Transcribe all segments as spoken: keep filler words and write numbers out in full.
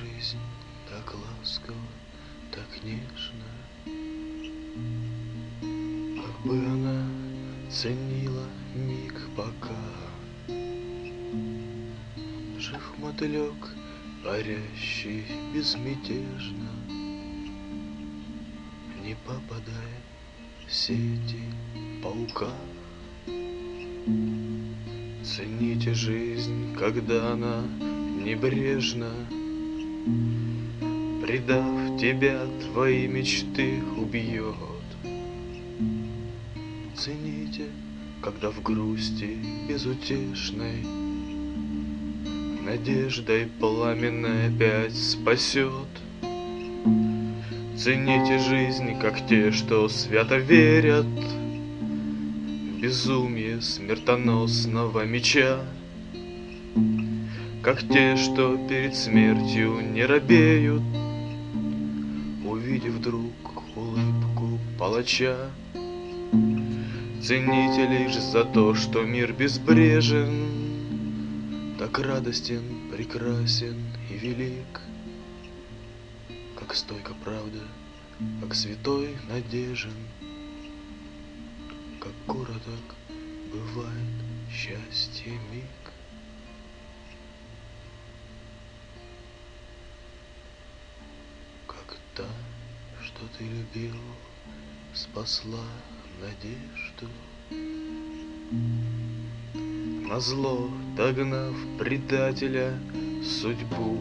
жизнь так ласково, так нежно, как бы она ценила миг, пока жив мотылек, парящий безмятежно, не попадая в сети паука. Цените жизнь, когда она небрежно, предав тебя, твои мечты убьет. Цените, когда в грусти безутешной надеждой пламенной опять спасет. Цените жизнь, как те, что свято верят в безумие смертоносного меча, как те, что перед смертью не робеют, увидев вдруг улыбку палача. Цените лишь за то, что мир безбрежен, так радостен, прекрасен и велик, как стойка правда, как святой надежен, как короток бывает счастье миг. Как та, что ты любил, спасла надежду, назло догнав предателя судьбу.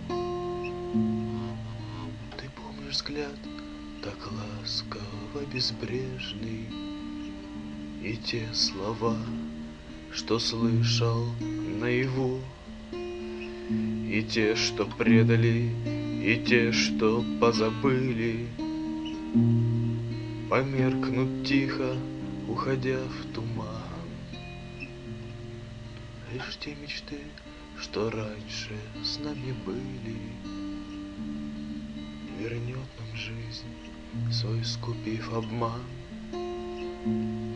Ты помнишь взгляд так ласково безбрежный, и те слова, что слышал наяву, и те, что предали, и те, что позабыли, померкнут тихо, уходя в туман. Лишь те мечты, что раньше с нами были, вернет нам жизнь, свой скупив обман.